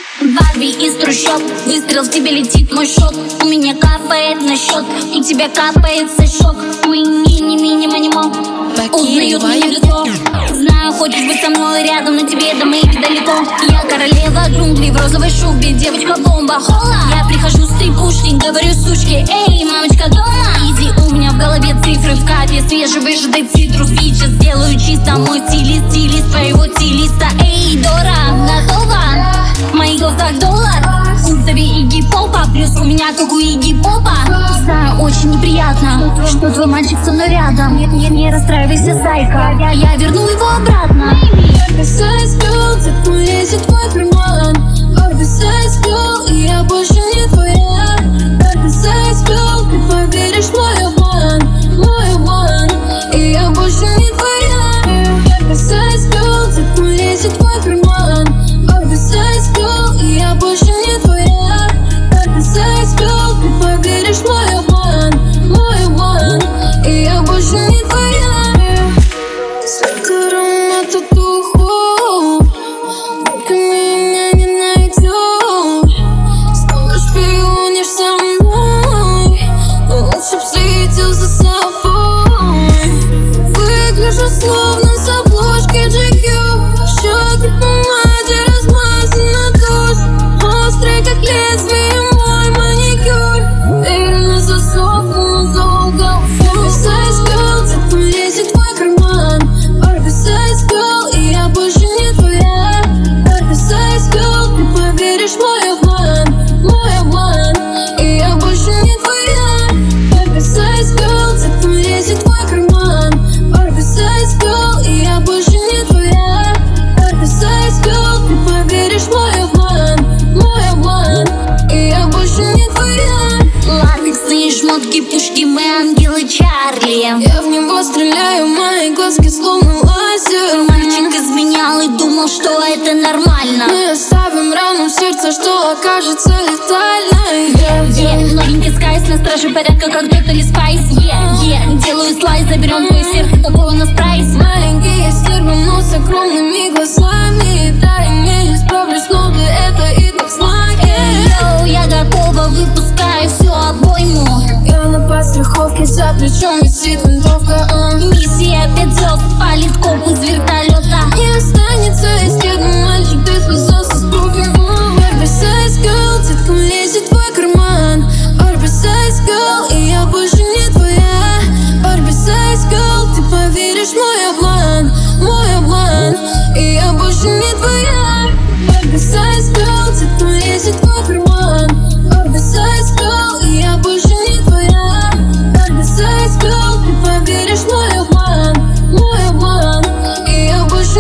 Барби из трущоб, выстрел, в тебе летит мой шот. У меня капает на счет, у тебя капает сачок. Мы мини-мини-манимо, узнают меня в лицо. Знаю, хочешь быть со мной рядом, но тебе до моих далеко. Я королева джунглей в розовой шубе, девочка-бомба. Хола, я прихожу с трипушки, говорю сучке: эй, мамочка дома? Иди, у меня в голове цифры в капе, свежевыжатый цитрус. Сейчас сделаю чисто мой стилист, стилист твоего стилиста. Эй, Дора, готова? В моих глазах доллар, зови Игги Попа, плюс у меня как у Игги Попа. Знаю, очень неприятно, что твой мальчик со мной рядом. Не расстраивайся, зайка, я верну его обратно. Oversize girl, так полезет твой карман. Oversize girl, и я больше не твоя. Oversize girl, ты поверишь в мой обман, мой обман, и я больше не твоя. Oversize girl, так полезет твой карман. Oversize girl, и я больше не твоя. Oversize girl, ты поверишь в мой обман, и я больше не твоя. След аромата духов, только меня не найдешь. Снова шпионишь со мной, но лучше б следил за собой. Выгляжу словно с обложки GQ, щеки в помаде размазана тушь. Острый как лезвие мой маникюр, верно засохну, но долго. Oversize girl, так полезет твой карман. Oversize girl, и я больше не твоя. Oversize girl, ты поверишь в мой обман, и я больше не твоя. Oversize girl, так полезет твой карман. Oversize girl, и я больше не твоя. Oversize girl, ты поверишь в мой обман, и я больше не твоя. Латексные шмотки, пушки, мы ангелы Чарли. Я в него стреляю, мои глазки словно лазер. Мальчик изменял и думал, что это нормально. Мы оставим рану в сердце, что окажется летальной. Новенький скайс на страже порядка, как Тотали Спайс. Делаю слайс, заберем твое сердце, такой у нас прайс. Маленькие стервы, но с огромными глазами.